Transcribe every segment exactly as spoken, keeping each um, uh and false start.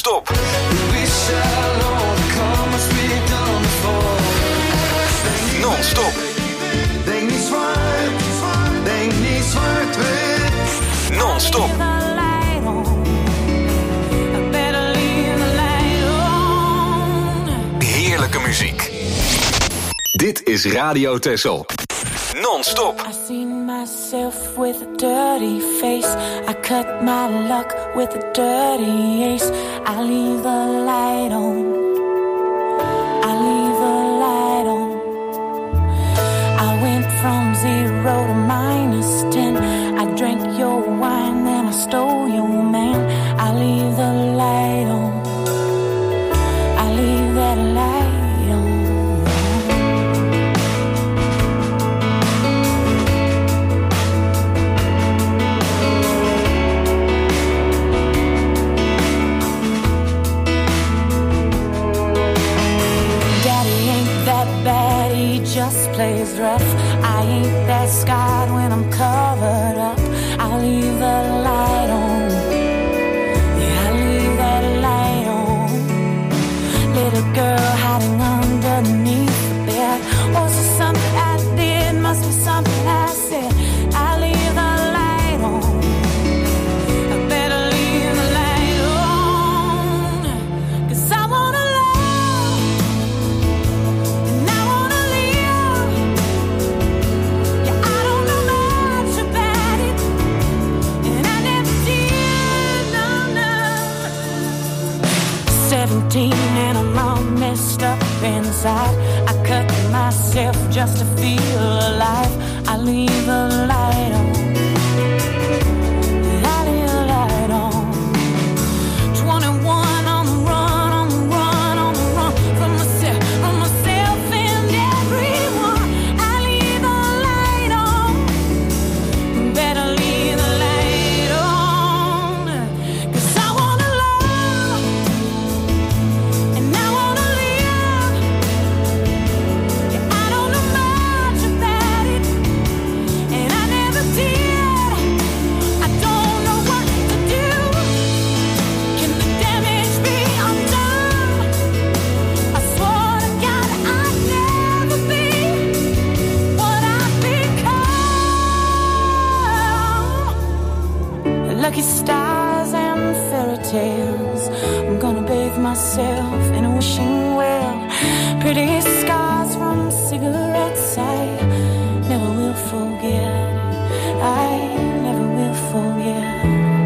Non-stop. Non-stop. Denk niet zwart, denk niet zwart-wit. Non-stop. Heerlijke muziek. Dit is Radio Texel. Non-stop. I seen myself with a dirty face. I cut my luck with a dirty ace. I leave the light on. I leave the light on. I went from zero to minus ten. I drank your wine, then I stole your man. I leave the light on. I leave that light on. Just plays rough. I ain't that scarred when I'm covered up. I leave the light on. Yeah, I leave that light on. Little girl hiding underneath the bed. Was it something I did? Must be something I said. I leave the light on. I better leave the light on. 'Cause I wanna and I'm all messed up inside. I cut myself just to feel alive. I leave the light on. I leave the light on. twenty-one on the run, on the run, on the run from myself, from myself and everyone. I leave the light on. Better leave the light on. 'Cause I wanna love. And I wanna live. Yeah, I don't know much about it, and I never did. I don't know what to do. Can the damage be undone? I swore to God I'd never be what I've become. Lucky stars and fairy tales. I'm gonna bathe myself in a wishing well. Pretty scars from cigarettes I never will forget. I never will forget.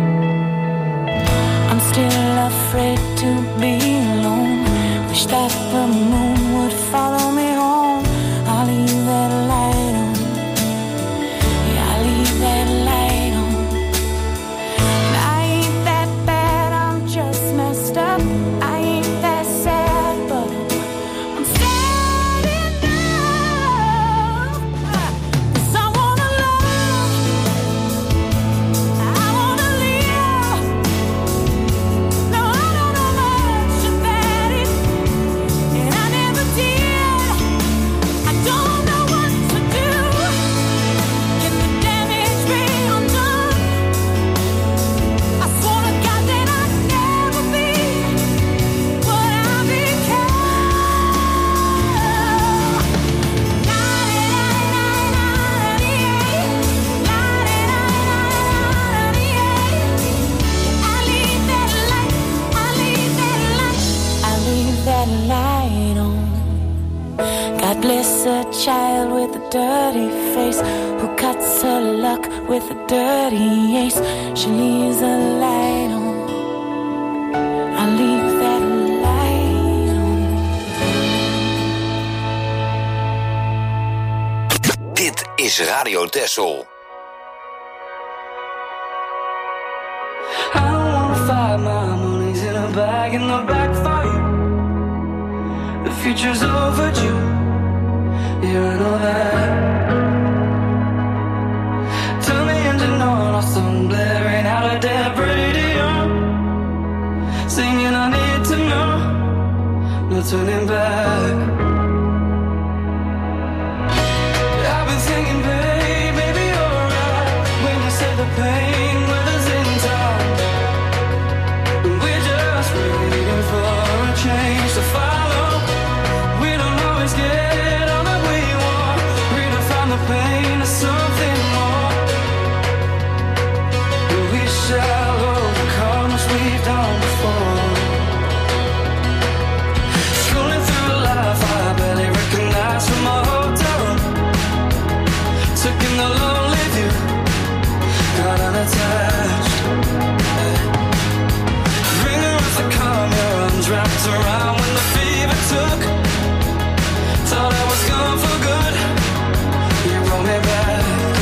I'm still afraid to be alone. Wish that the moon would follow me home. I'll leave that light on. Yeah, I'll leave that light on. And I ain't that bad, I'm just messed up. I ain't that sad, but I'm sad enough. 'Cause I wanna love. I wanna live. No, I don't know much about it, and I never did. I don't know what to do. Can the damage be undone? I swore to God that I'd never be what I become. I leave that light, I leave that light, I leave that light on. God bless a child with a dirty face who cuts her luck with a dirty ace. She leaves a light on. I leave that light on. Dit is Radio Texel. I don't wanna fight, my money's in a bag in the back for you. The future's overdue, you know that. Turn the engine on, or some blaring out a dead radio. Singing I need to know, no turning back. I've been thinking, babe, maybe you're right when you said the pain weathers in time. We're just ready. arms wrapped around when the fever took. Thought I was gone for good. You brought me back.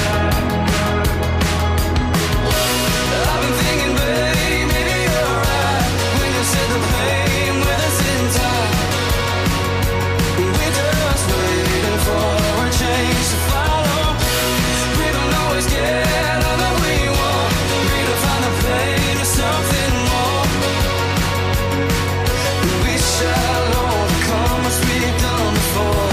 I've been thinking, babe, maybe you're right when you said the pain with us in time. We're just waiting for a change to follow. We don't always get all that we want. We don't find the pain or something more. We shall overcome as we've done before.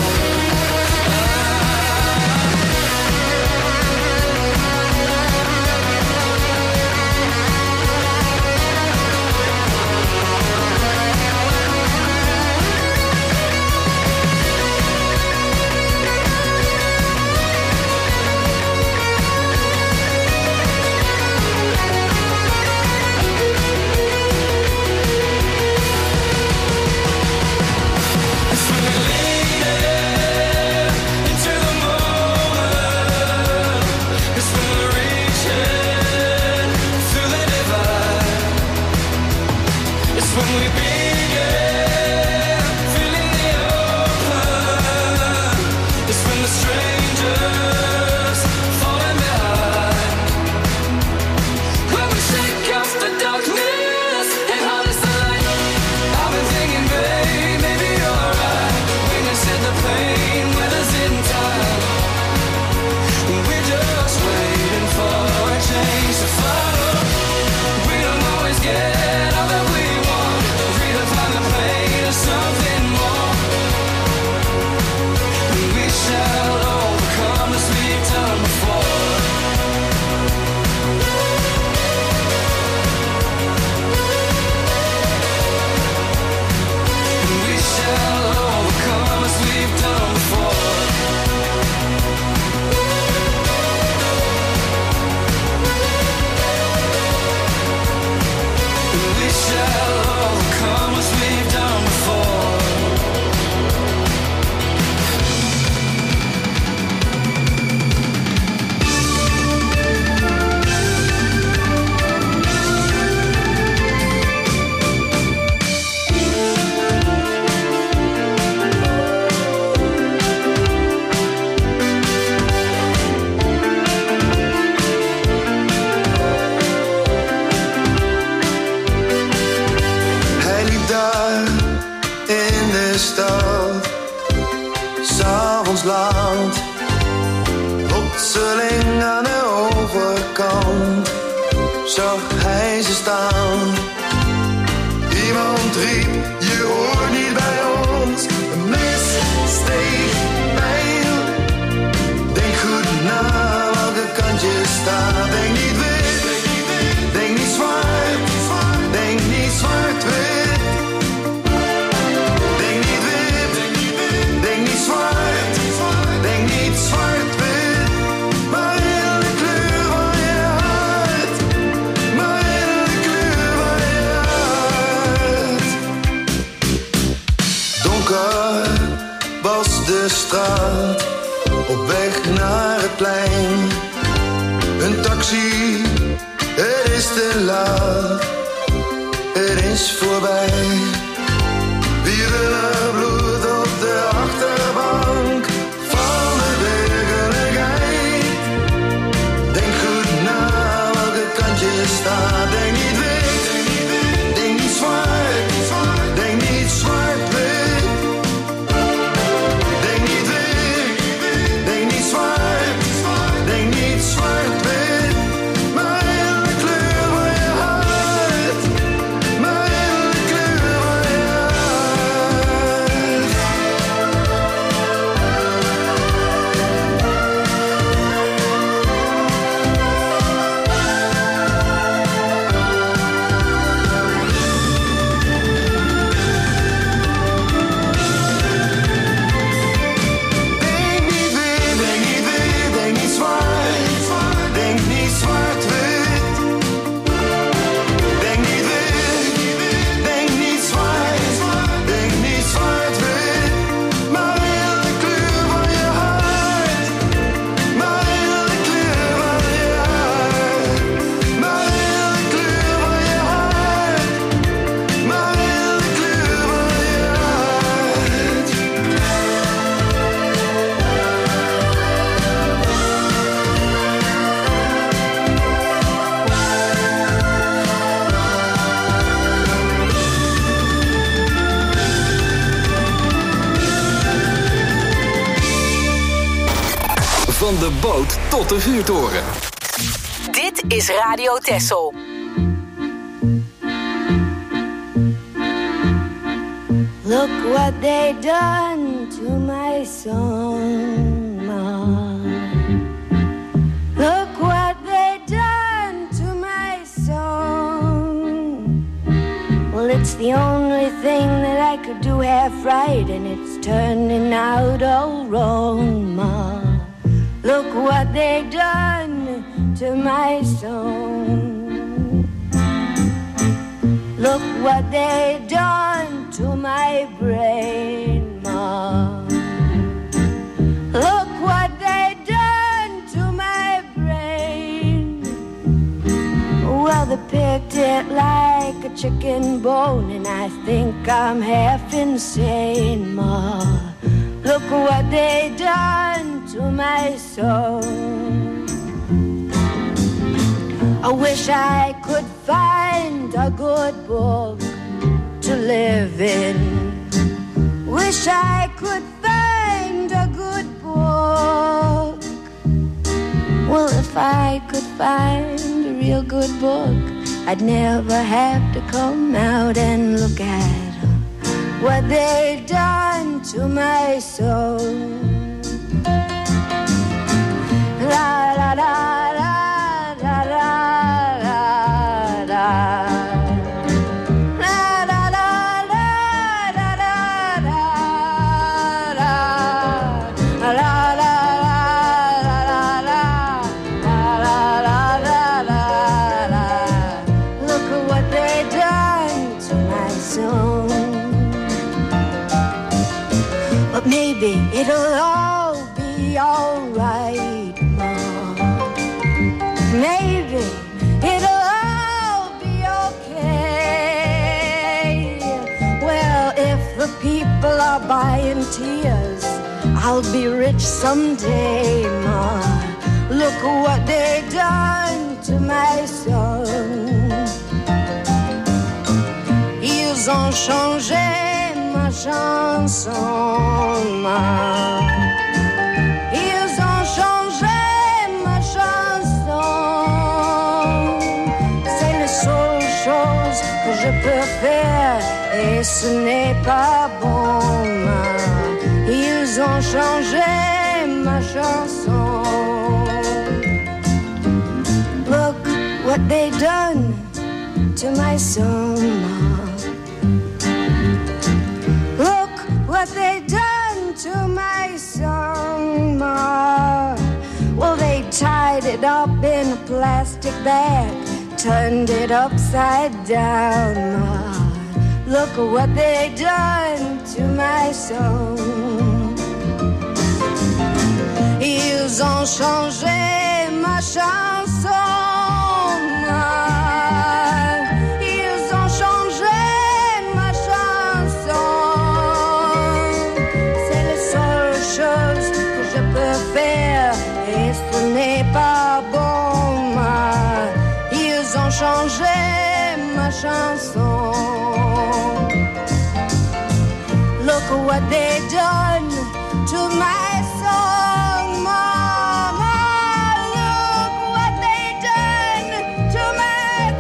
Maar in de kleur van je hart, maar in de kleur van Van de boot tot de vuurtoren. Dit is Radio Texel. Look what they done to my song, Ma. Look what they done to my song. Well, it's the only thing that I could do half right, and it's turning out all wrong, Ma. Look what they done to my song. Look what they done to my brain, Ma. Look what they done to my brain. Well, they picked it like a chicken bone, and I think I'm half insane, Ma. Look what they done to my soul. I wish I could find a good book to live in. Wish I could find a good book. Well, if I could find a real good book, I'd never have to come out and look at what they done to my soul. La la la la. Maybe it'll all be alright, Mom. Maybe it'll all be okay. Well, if the people are buying tears, I'll be rich someday, Mom. Look what they done to my son. Ils ont changé ma chanson, ma. Ils ont changé ma chanson. C'est la seule chose que je peux faire et ce n'est pas bon, ma. Ils ont changé ma chanson. Look what they done to my song, ma. What they done to my song, Ma. Well, they tied it up in a plastic bag, turned it upside down, Ma. Look at what they done to my song. Ils ont changé ma chanson, Ma. Et ce n'est pas bon, ma. Ils ont changé ma chanson. Look at what they done to my song, Mama. Look what they done to my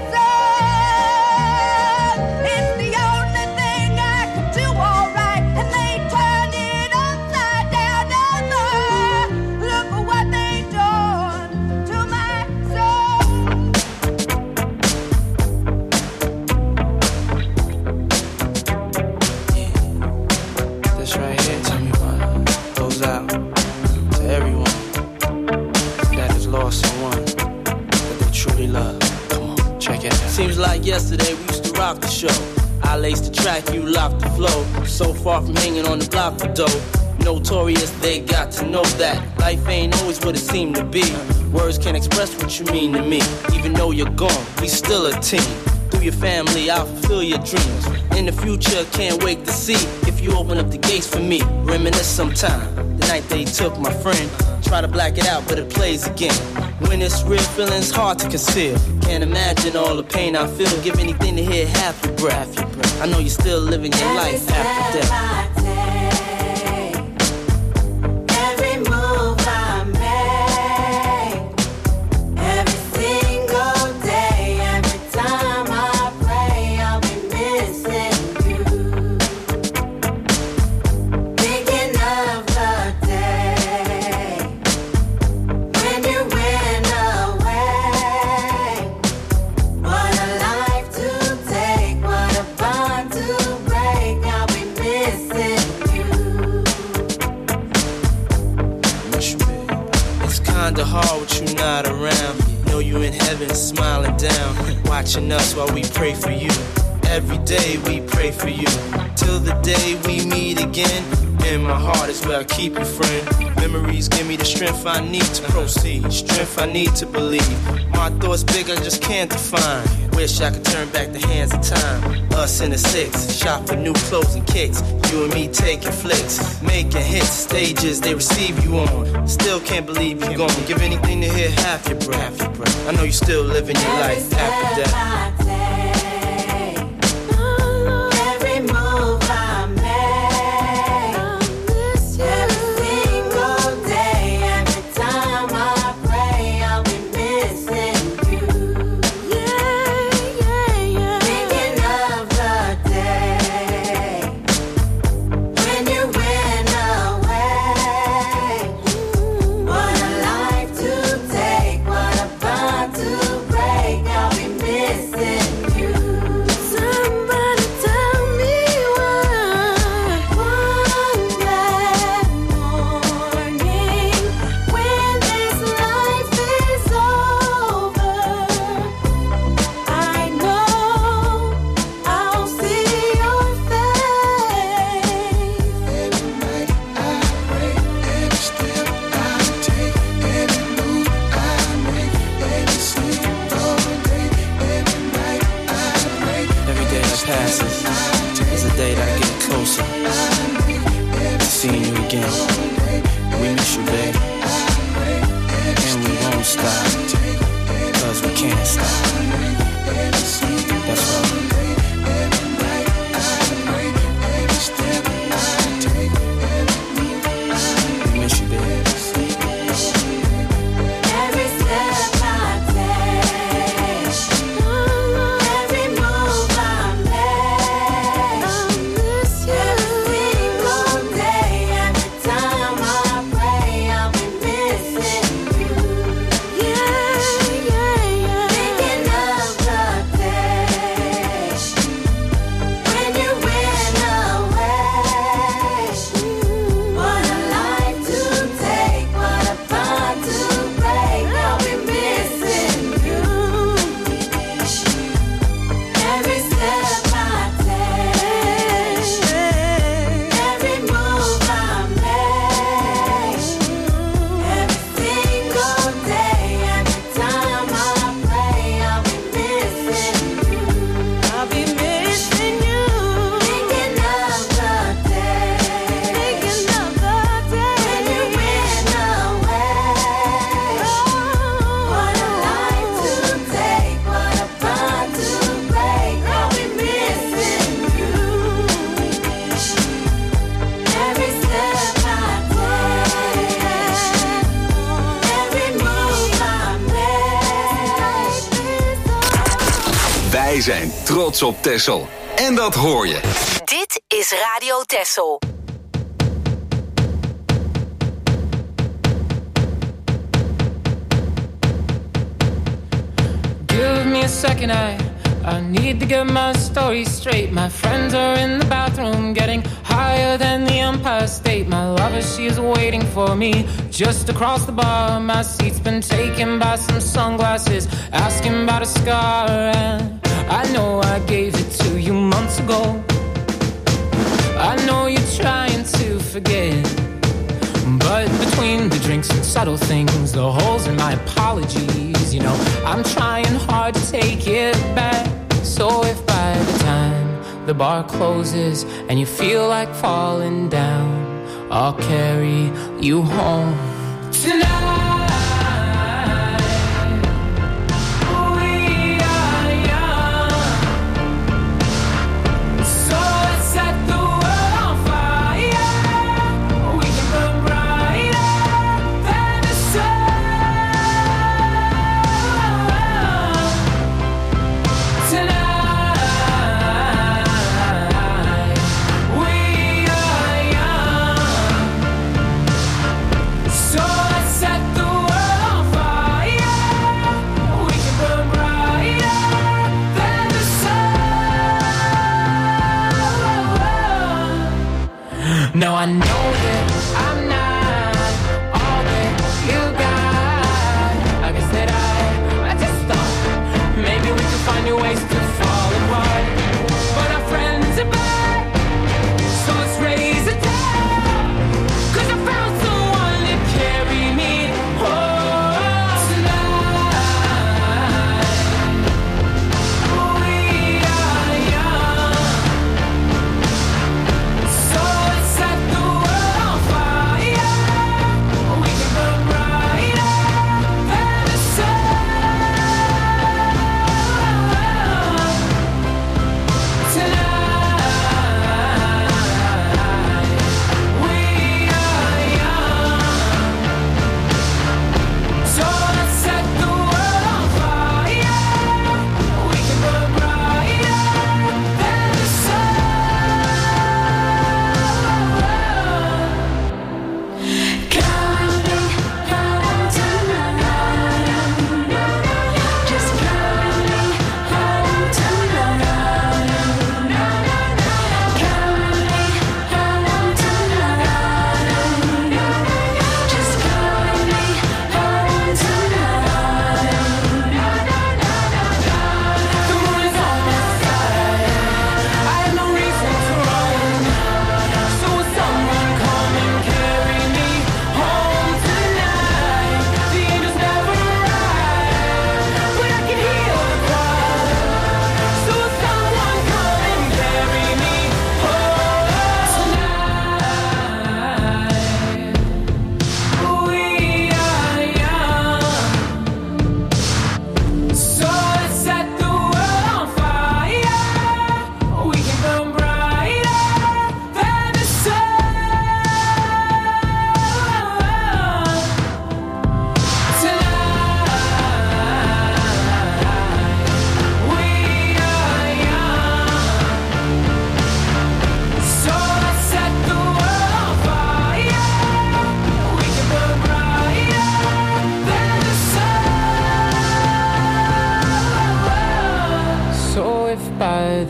song. It's the only thing I could do all right, and they turned it upside down. Look at what they done to my soul. Yeah, this right here, tell me why, goes out to everyone that has lost someone that they truly love. Come on, check it out. Seems like yesterday we used to rock the show. I laced the track, you locked the flow. So far from hanging on the block for dough. Notorious, they got to know that life ain't always what it seemed to be. Words can't express what you mean to me. Even though you're gone, we still a team. Through your family, I'll fulfill your dreams. In the future, can't wait to see if you open up the gates for me. Reminisce sometime, the night they took my friend. Try to black it out, but it plays again. When it's real, feeling's hard to conceal. Can't imagine all the pain I feel. Give anything to hear half your breath. I know you're still living your life after death. Every move I make. hard with you not around. Know you in heaven smiling down, watching us while we pray for you. Every day we pray for you, till the day we meet again. In my heart is where I keep you, friend. Memories give me the strength I need to proceed, strength I need to believe. My thoughts big, I just can't define. Wish I could turn back the hands of time. Us in the six, shop for new clothes and kicks. You and me taking flicks, making hits, stages they receive you on. Still can't believe you're gone. Give anything to hear half your breath. I know you still living your life after death. Wij zijn trots op Texel. En dat hoor je. Dit is Radio Texel. Give me a second, I, I need to get my story straight. My friends are in the bathroom getting higher than the Empire State. My lover, she is waiting for me just across the bar. My seat's been taken by some sunglasses, asking about a scar. And I know I gave it to you months ago. I know you're trying to forget, but between the drinks and subtle things, the holes in my apologies, you know, I'm trying hard to take it back. So if by the time the bar closes and you feel like falling down, I'll carry you home tonight. No, I know that I'm not all that you got.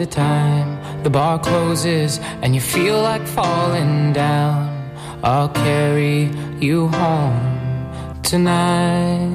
the time the bar closes and you feel like falling down, I'll carry you home tonight.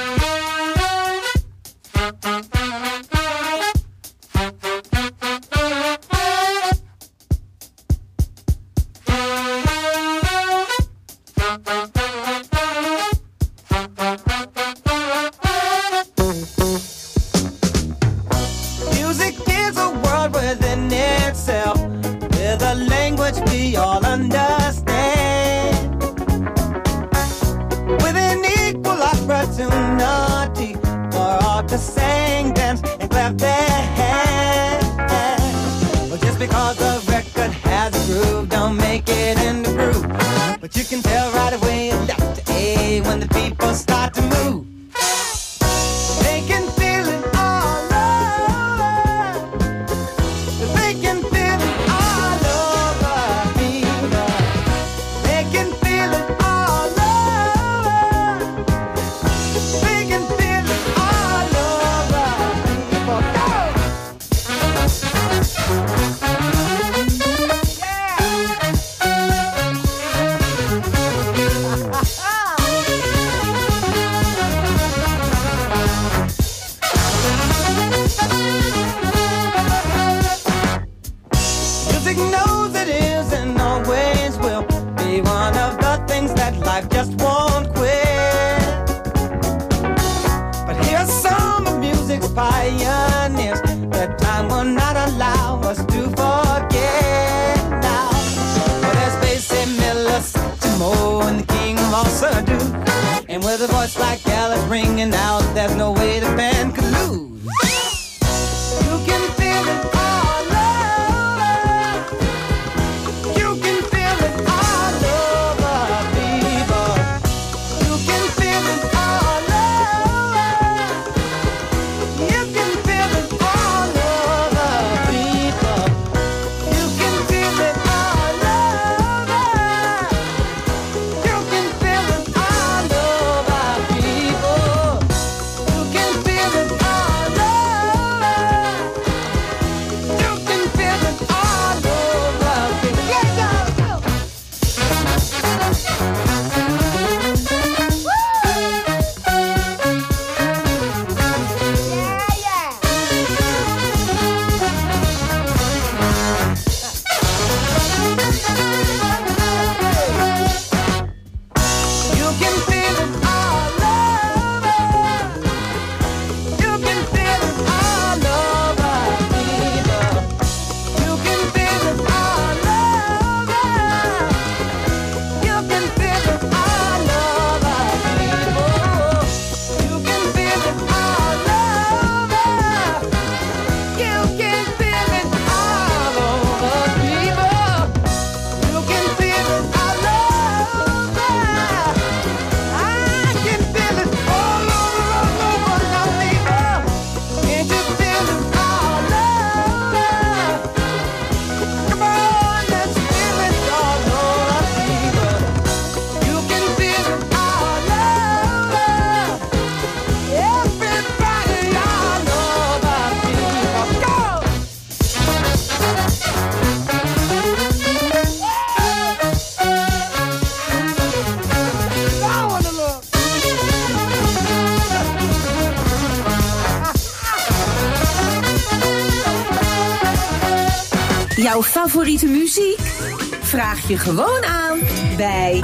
Jouw favoriete muziek? Vraag je gewoon aan bij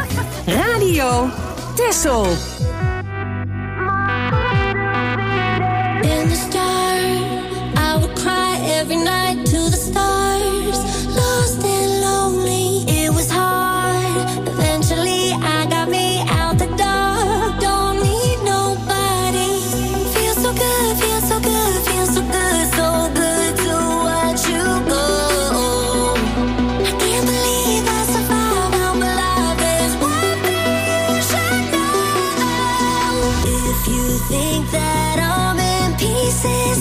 Radio Texel. In the start, I would cry every night to the stars. Lost and lonely, it was hard. Eventually I got me out the dark. Don't need nobody. Feels so good, feels so good, feels so good, so good to watch you go. I can't believe I survived. I'm alive. There's one thing you should know. If you think that I'm in pieces,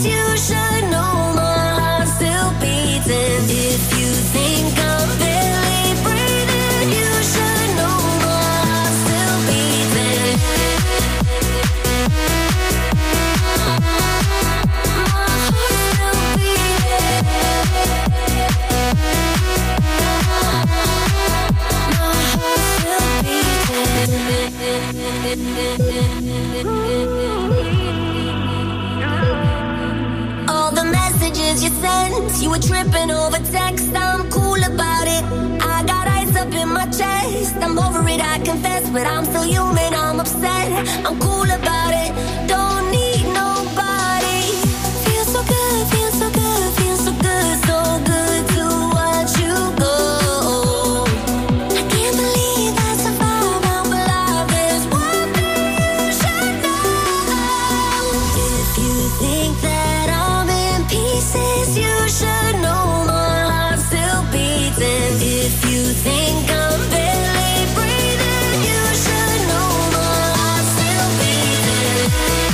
were tripping over text, I'm cool about it. I got ice up in my chest. I'm over it, I confess, but I'm still human, I'm upset. I'm cool about it, don't need nobody. Feels so good, feels so good, feels so good, so good to watch you go. I can't believe I survived, I'm alive. There's one thing you should know. If you think that I'm in pieces, you should know my heart still beats. And if you think I'm barely breathing, you should know my heart still beating.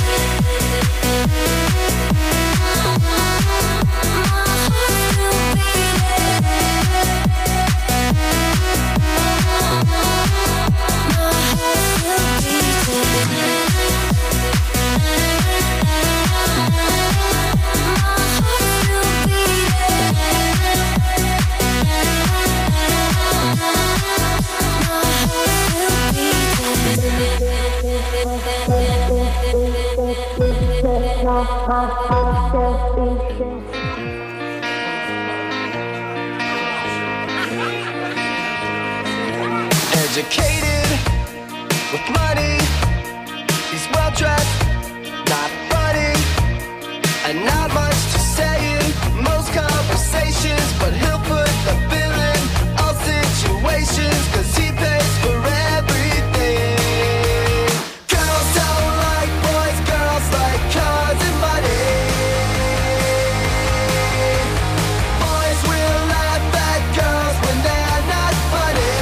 Educated with money, he's well dressed, not funny, and not much to say in most conversations, but he'll put the bill in all situations, cause he pays for everything. Girls don't like boys, girls like cars and money. Boys will laugh at girls when they're not funny.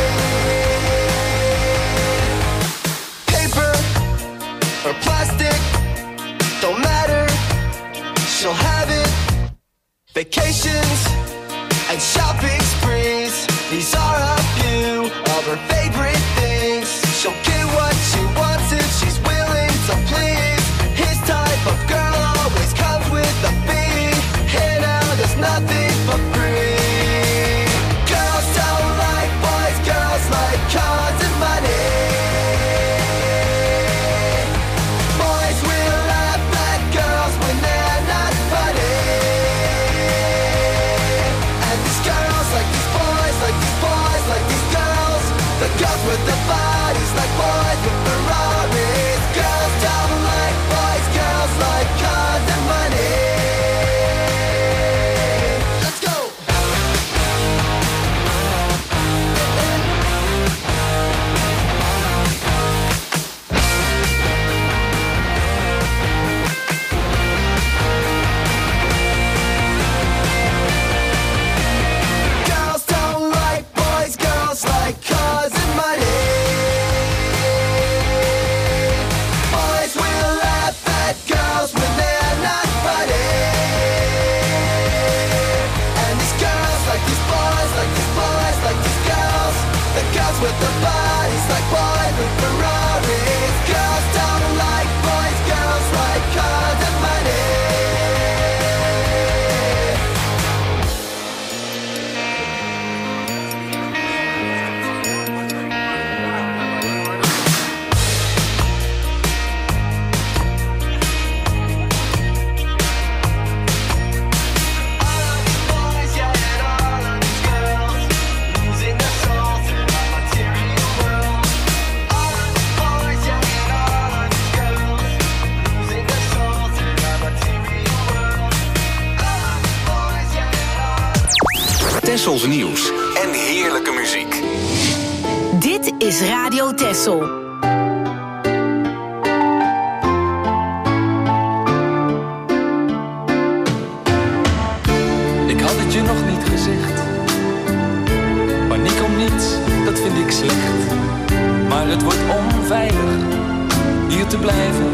Paper or plastic, don't matter, she'll have it. Vacations and shopping sprees, these are a few of her favorite things. She'll get what she wants if she's willing to please. His type of girl always comes with a fee. Here now there's nothing for free. Girls don't like boys, girls like cars and money. Boys will laugh at girls when they're not funny. And these girls like these boys, like these boys, like these girls. The girls with the bodies like boys with Ferraris. Girls don't like boys, girls like cars and money. Let's go! Girls don't like boys, girls like cars and money. Boys will laugh at girls when they're not funny. And these girls like these boys, like these boys, like these girls. The girls with the bodies like boys with Ferraris. Girls don't like boys, girls like cars and money. Tessels nieuws en heerlijke muziek. Dit is Radio Tessel. Ik had het je nog niet gezegd. Paniek om niets, dat vind ik slecht. Maar het wordt onveilig hier te blijven.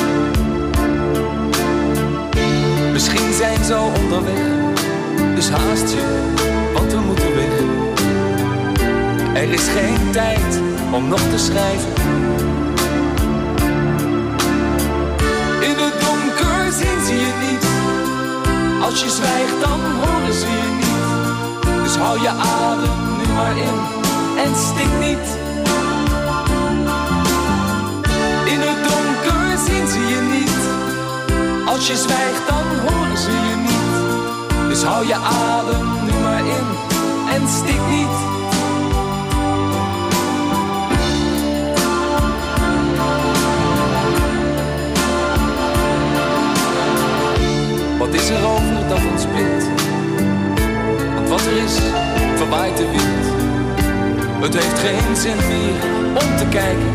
Misschien zijn ze al onderweg. Dus haast je, want we moeten weg. Er is geen tijd om nog te schrijven. In het donker zien ze je niet. Als je zwijgt dan horen ze je niet. Dus hou je adem nu maar in en stik niet. In het donker zien ze je niet. Als je zwijgt dan horen ze je niet. Dus hou je adem nu maar in en stik niet. Wat is er over dat ons bindt? Want wat er is, verwaait de wind. Het heeft geen zin meer om te kijken.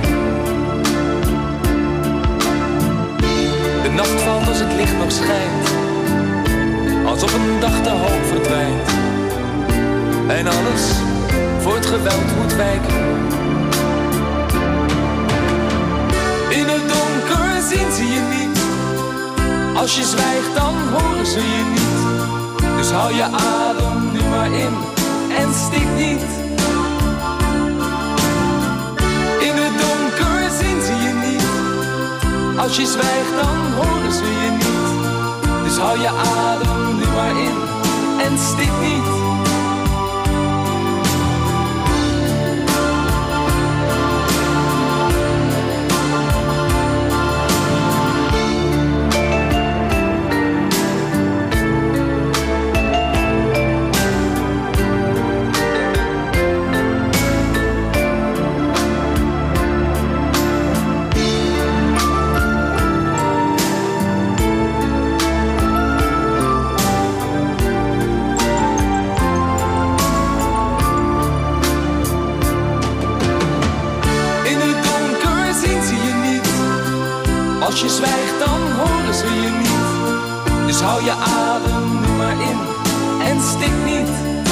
De nacht valt als het licht nog schijnt, alsof een dag te hoog verdwijnt. En alles voor het geweld moet wijken. In het donker zien ze je niet. Als je zwijgt dan horen ze je niet. Dus hou je adem nu maar in en stik niet. In het donker zien ze je niet. Als je zwijgt dan horen ze je niet. Dus hou je adem nu maar in en stik niet. Als je zwijgt dan horen ze je niet. Dus hou je adem nu maar in en stik niet.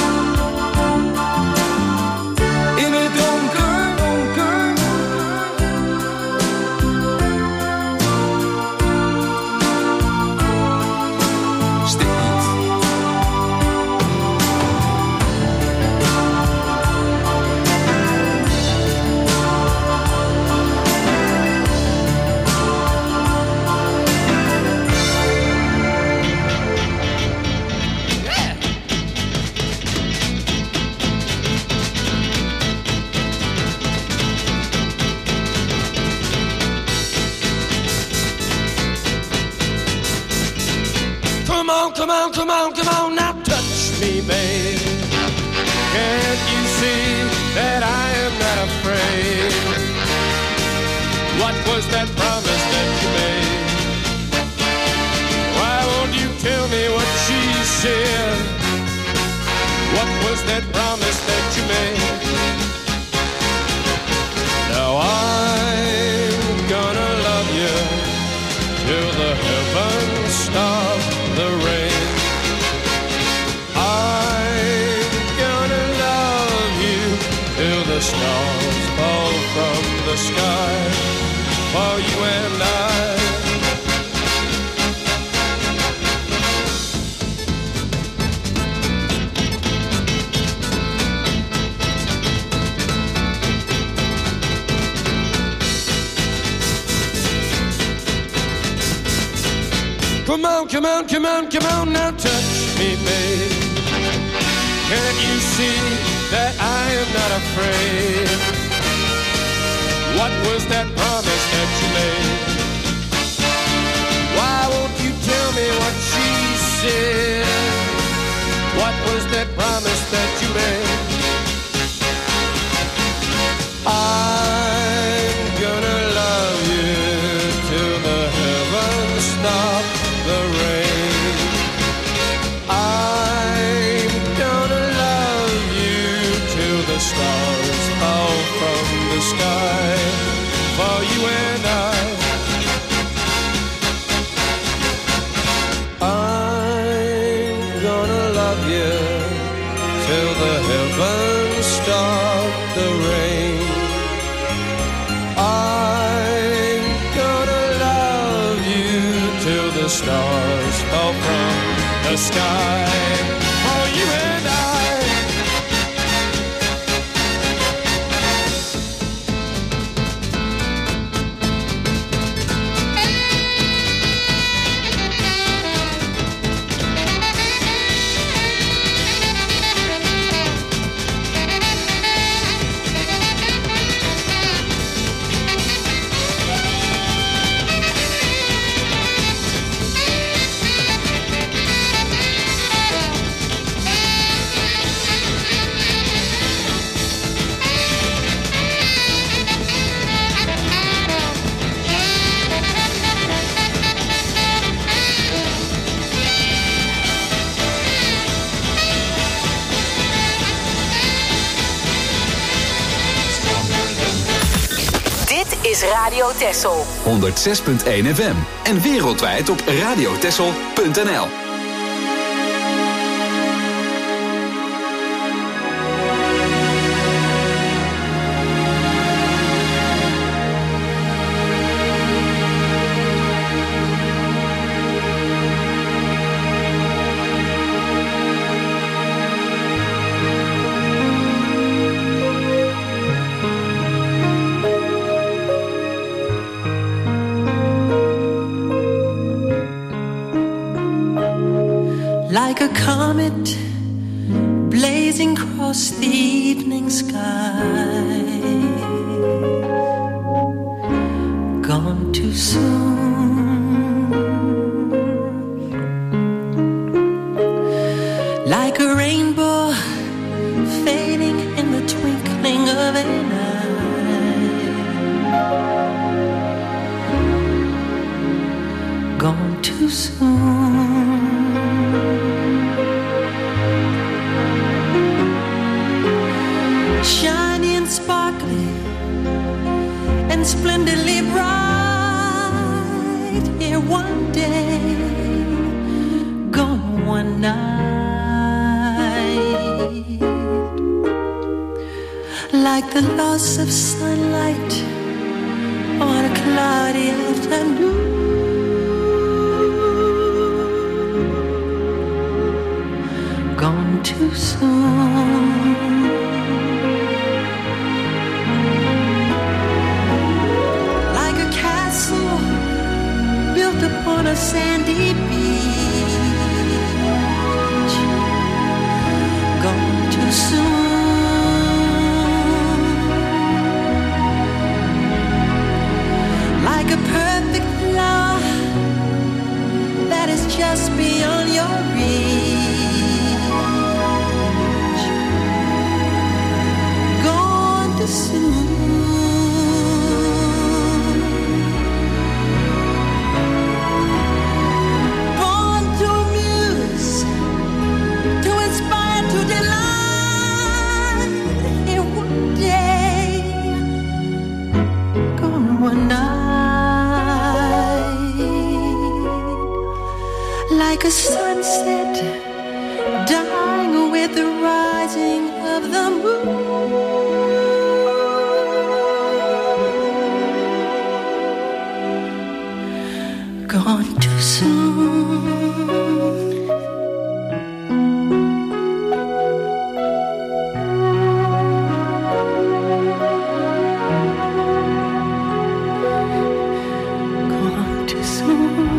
In het donker, donker. Stik niet. Come on, come on, come on, now touch me, babe. Can't you see that I am not afraid? What was that promise that you made? Why won't you tell me what she said? What was that promise that you made? Now I'm gonna love you till the heavens stop the rain. The stars fall from the sky for you and I. Come on, come on, come on, come on, now touch me, babe. Can't you see that I am not afraid? What was that promise that you made? Why won't you tell me what she said? What was that promise that you made? I'm gonna love you till the heavens stop the rain. I'm gonna love you till the stars fall from the sky for you and I. I'm gonna love you till the heavens stop the rain. I'm gonna love you till the stars fall from the sky for you and I. is Radio Texel. honderdzes punt één F M. En wereldwijd op radiotexel punt n l. Like a comet blazing across the evening sky, gone too soon. Like a rainbow fading in the twinkling of an eye, gone too soon. Shiny and sparkly and splendidly bright, here one day, gone one night. Like the loss of sunlight on a cloudy afternoon, gone too soon. Built upon a sandy beach, gone too soon. Like a perfect flower that is just beyond your reach, gone too soon. Like a sunset dying with the rising of the moon, gone too soon. Gone too soon.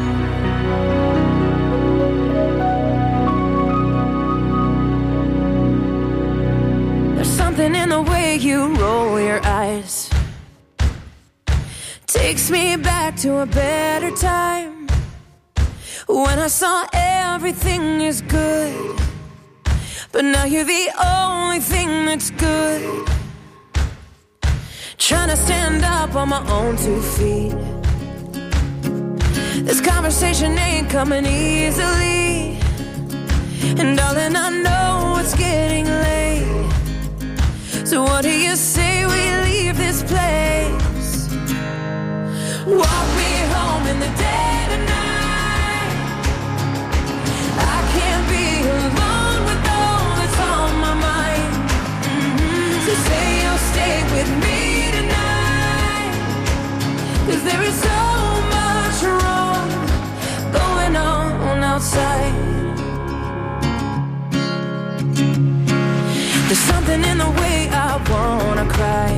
In the way you roll your eyes takes me back to a better time, when I saw everything is good, but now you're the only thing that's good. Trying to stand up on my own two feet, this conversation ain't coming easily, and darling, I know it's getting late. So what do you say we leave this place? Walk me home in the dead of night. I can't be alone with all that's on my mind. Mm-hmm. So say you'll stay with me tonight, 'cause there is so much wrong going on outside. There's something in the way I wanna cry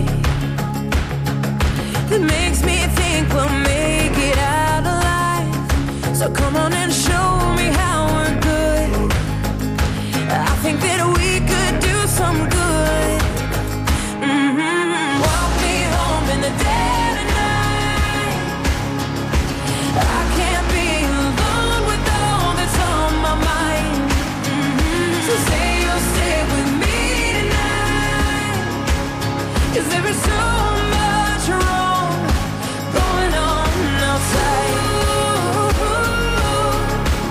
that makes me think we'll make it out alive. So come on and show me how we're good. I think that we could do some good. Mm-hmm. Walk me home in the dead of night. I can't be alone with all that's on my mind. Mm-hmm. So say you'll stay with me, 'cause there is so much wrong going on outside.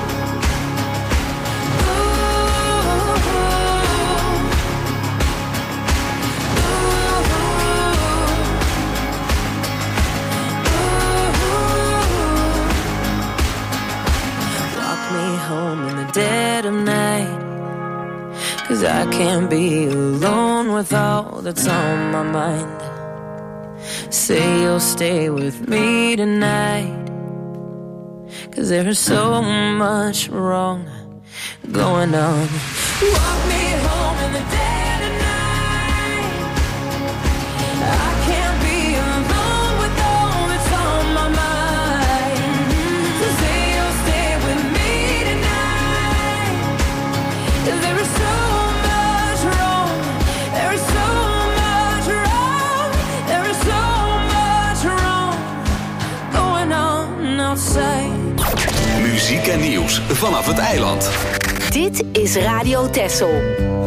'cause I can't be alone with all that's on my mind. Say you'll stay with me tonight, 'cause there's so much wrong going on. Walk me home in the dead of night. I can't be alone with all that's on my mind. So say you'll stay with me tonight, 'cause there is so much wrong. There is so much wrong. There is so much wrong going on outside. Muziek en nieuws vanaf het eiland. Dit is Radio Texel.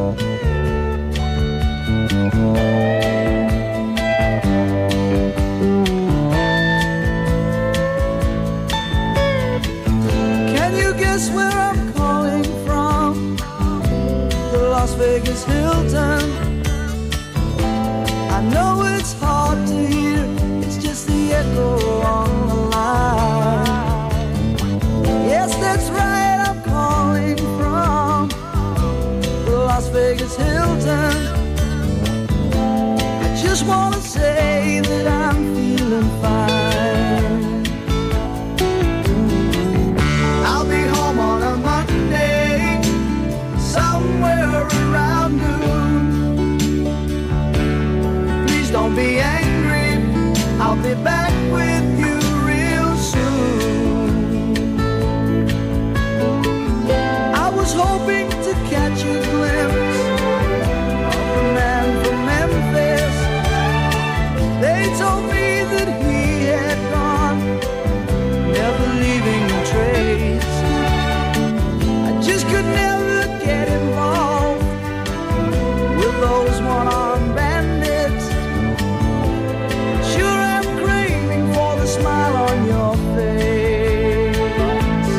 Can you guess where I'm calling from? The Las Vegas Hilton. I know it's hard to hear, it's just the echo on the line. Yes, that's right, I'm calling from the Las Vegas Hilton. I just want to say that I'm feeling fine. I'll be home on a Monday, somewhere around noon. Please don't be angry, I'll be back with you real soon. I was hoping to catch a glimpse of the man from Memphis. They told me that he had gone, never leaving a trace. I just could never get involved with those one-armed bandits. Sure, I'm craving for the smile on your face.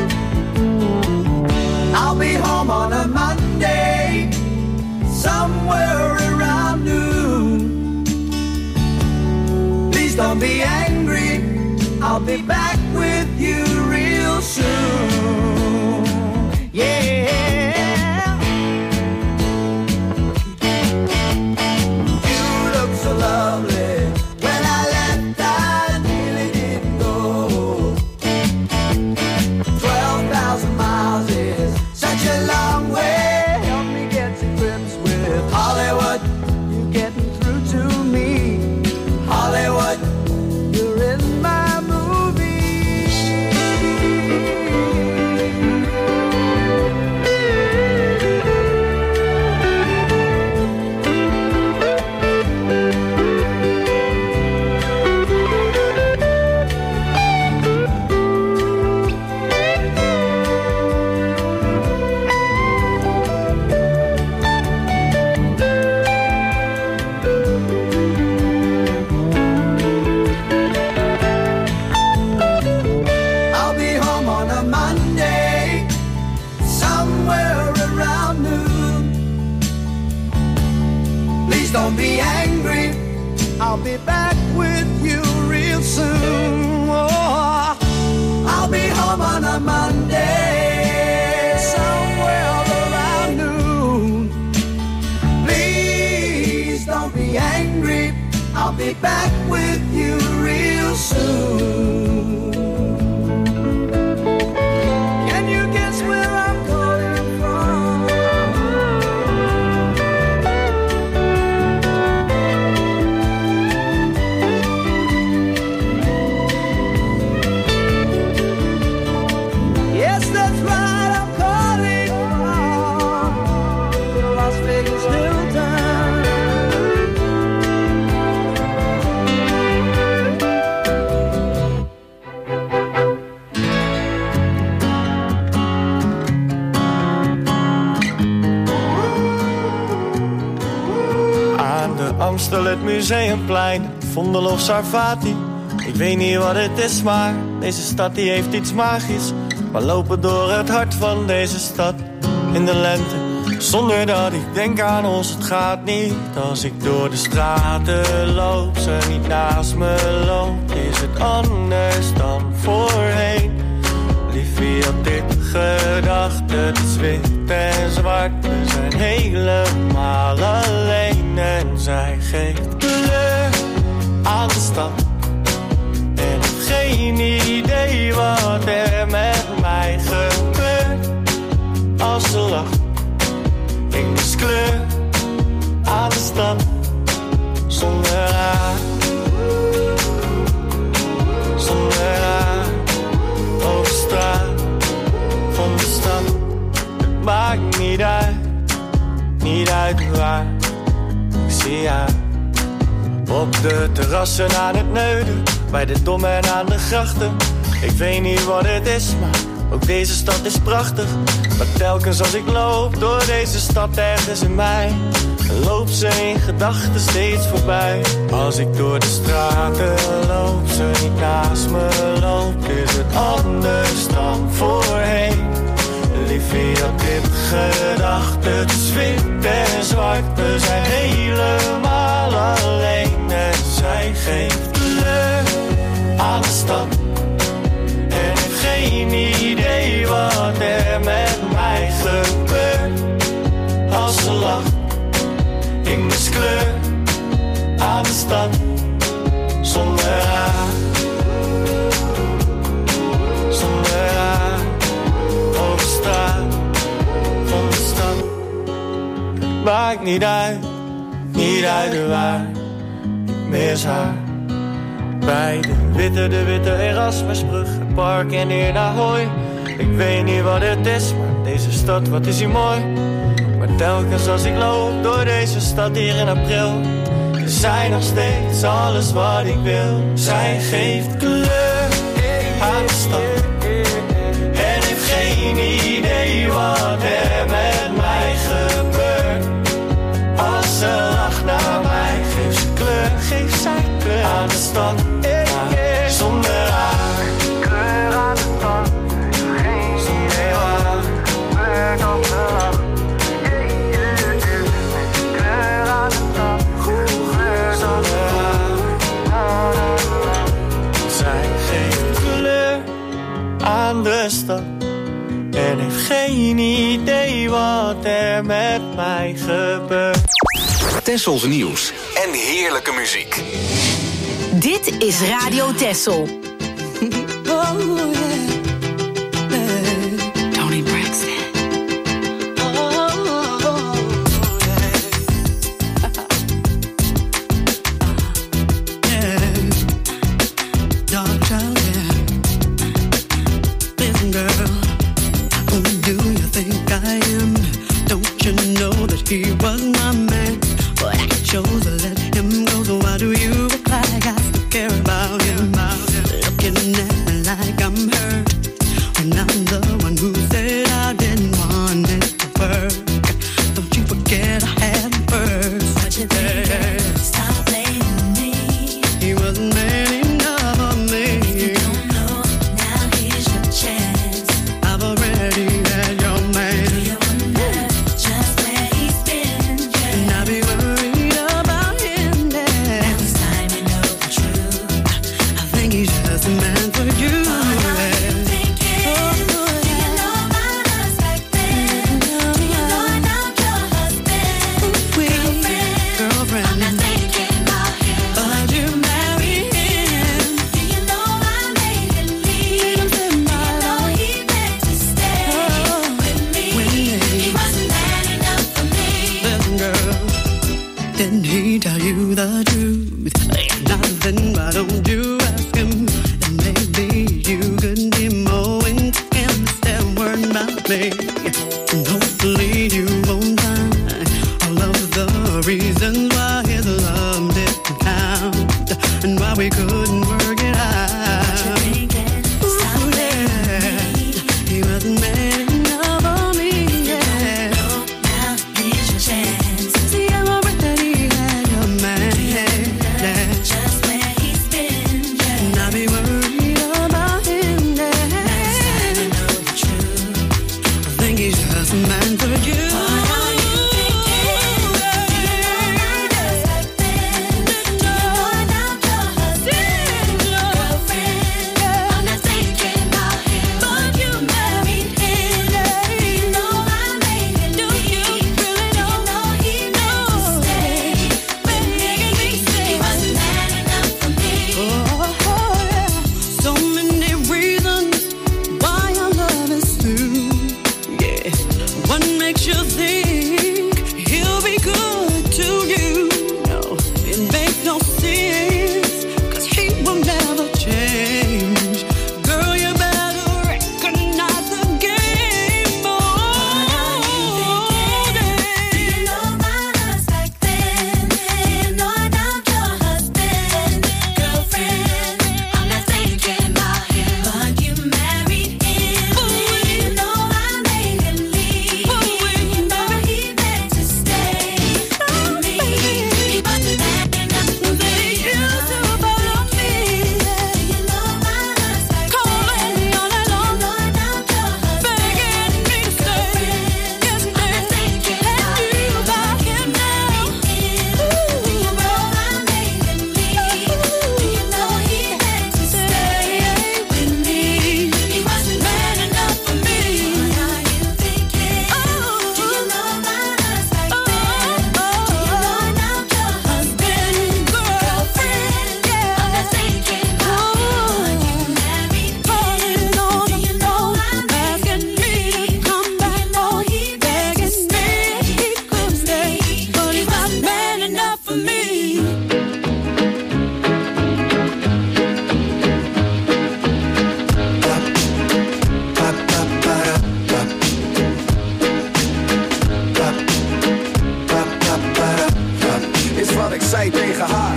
I'll be home on a Monday, somewhere around noon. Please don't be angry, I'll be back with you real soon. Yeah. You look so lovely. When I left, I nearly didn't go. Twelve thousand miles is such a long way. Help me get to grips with Hollywood. You're getting through to me. Hollywood, you're in my movie. I'll be home on a Monday, somewhere around noon. Please don't be angry, I'll be back with you real soon. Oh, I'll be home on a Monday, somewhere around noon. Please don't be angry, I'll be back with you real soon. Can you guess where I'm calling from? Yes, that's right, I'm calling from the Las Vegas Hilton. Aan de Amstel, het Museumplein, Vondel of Sarfati. Ik weet niet wat het is, maar deze stad die heeft iets magisch. We lopen door het hart van deze stad in de lente, zonder dat ik denk aan ons. Het gaat niet als ik door de straten loop, ze niet naast me loopt. Is het anders dan voorheen? Liefie had dit gedacht, het is wit en zwart. We zijn helemaal alleen en zij geeft kleur aan de stad. En ik heb geen idee wat er met mij gebeurt als ze lacht. Ik mis kleur aan de stad zonder haar. Zonder haar over straat van de stad. Het maakt niet uit, niet uit waar. Ik zie haar op de terrassen aan het neuden, bij de Dom en aan de grachten. Ik weet niet wat het is, maar ook deze stad is prachtig. Maar telkens als ik loop door deze stad ergens in mij, loopt ze in gedachten steeds voorbij. Als ik door de straten loop, ze niet naast me loopt, is het anders dan voorheen. Liefie had dit gedacht, het is wit en zwart. We zijn helemaal alleen en zij geeft kleur aan de stad. En ik heb geen idee wat er met mij gebeurt als ze lacht. Ik mis kleur aan de stad zonder haar. Zonder haar over straat van de stad. Het maakt niet uit, niet uit waar. Ik mis haar. Bij de witte, de witte Erasmusbrug, het park en hier naar Hooi. Ik weet niet wat het is, maar deze stad, wat is hier mooi. Maar telkens als ik loop door deze stad hier in april, is zij nog steeds alles wat ik wil. Zij geeft kleur aan de stad. En heeft geen idee wat er met mij gebeurt. Als ze lacht naar mij, geeft ze kleur, geeft zij kleur aan de stad. Zonder haar, kleur aan de stad. Geen idee wat er gebeurt als ze lacht. Kleur aan de stad, kleur zonder haar. Zij geeft kleur aan de stad. En heeft geen idee wat er met mij gebeurt. Tessels nieuws en heerlijke muziek. Dit is Radio Tessel. Oh, yeah. Tony Braxton. He was my man, but I chose to let him go. So why do you act like I still care about him? Looking at me like I'm hurt, when I'm the one who said I didn't want it to work. Don't you forget I had him first. What you think, girl? Stop blaming me. He wasn't man enough for me. If you don't know, now here's your chance. I've already had your man. Do you wonder just where he's been? Yeah. And I'll be worried about him then. Now it's time you know the truth. I think he's just a man for you. Didn't he tell you the truth? If not, then why don't you ask him? And maybe you could be more into him instead of worrying about me. And hopefully you won't find all of the reasons why his love didn't count and why we couldn't work it out. What you thinking? Stop yeah. He wasn't man enough for me. Yeah. Now here's your chance. See, I'm already had your man. Yeah. Just where he's been. Yeah. And I'll be worried about him. Yeah. Now it's time to know the truth. I think he's just a man for you. Do you know I'm just like this? Do you know I'm your husband? makes no sense, 'cause he will never change. Girl, you better recognize the game. Oh, Do you know about us back then? Do you know I dumped your husband, girlfriend? I'm not thinking about him, but you married him. Do you know I made him leave? Remember he begged to stay with me. He wasn't bad enough for me. They used to follow me. Do you know about us back then? calling me all night long, Do you know I dumped your husband, begging me to stay. Yes, I'm not thinking about and you about him now. Do you know I made him leave? Do you know he had to stay with me? He wasn't man enough for me. What are you thinking? Do you know about us back then? Do you know I dumped your husband, girlfriend? I'm not thinking about when you married him. Do you know I made him leave? Come back home, He begged to begging me he could stay, but he's not man enough for me. Is wat ik zei tegen haar.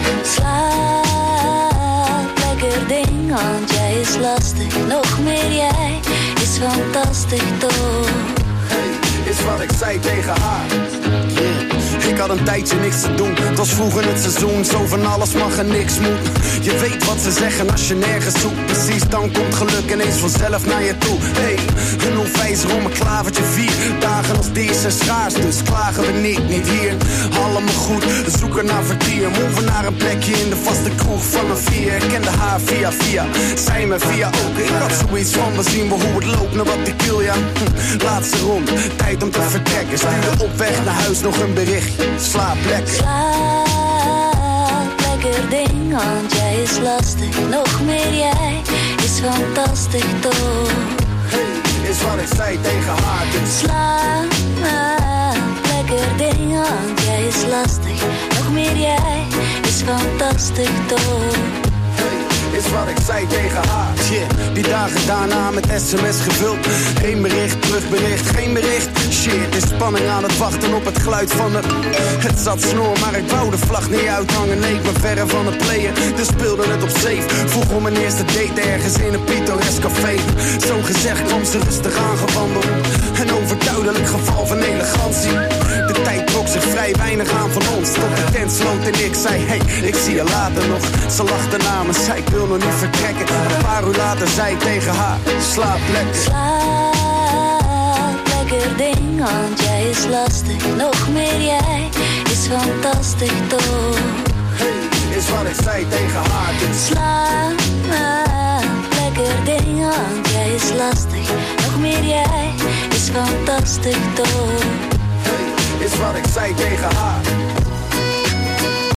Slaap, lekker ding, want jij is lastig. Nog meer jij is fantastisch toch? Hey, is wat ik zei tegen haar. Yeah. Ik had een tijdje niks te doen. Het was vroeger het seizoen. Zo van alles mag en niks moet. Je weet wat ze zeggen als je nergens zoekt. Precies, dan komt geluk ineens vanzelf naar je toe. Hey, een onwijzer om een klavertje vier. Dagen als deze zijn schaars, dus klagen we niet, niet hier. Allemaal goed, we zoeken naar vertier. Move naar een plekje in de vaste kroeg van een vier. Ik kende haar via via, zij me via ook. Ik had zoiets van, we zien wel hoe het loopt, naar wat ik wil, ja. Hm, laatste rond, tijd om te vertrekken. Stuurde op weg naar huis nog een bericht. Slaap lekker. Slaap, lekker ding, want jij is lastig. Nog meer jij is fantastisch toch? Hey, is wat ik zei tegen haar, dus. Slaap, lekker ding, want jij is lastig. Nog meer jij is fantastisch toch? Hey, is wat ik zei tegen haar. Shit, die dagen daarna met sms gevuld. Eén bericht, terugbericht, geen bericht. Shit, is spanning aan het wachten op het geluid van de... Het zat snor, maar ik wou de vlag niet uithangen. Nee, ik ben verre van het playen, dus speelde het op safe. Vroeg om mijn eerste date ergens in een pittoresk café. Zo gezegd kwam ze rustig aangewandeld. Een overduidelijk geval van elegantie. De tijd trok zich vrij weinig aan van ons. Tot de tent sloot en ik zei, hey, ik zie je later nog. Ze lachte na me, zei ik wil nog niet vertrekken. Een paar uur later zei ik tegen haar, slaap lekker. Slaap, lekker ding, want jij is lastig. Nog meer jij is fantastisch toch? Hey, is wat ik zei tegen haar, dus. Slaap, lekker ding, want jij is lastig. Nog meer jij is fantastisch toch? Hey, is wat ik zei tegen haar.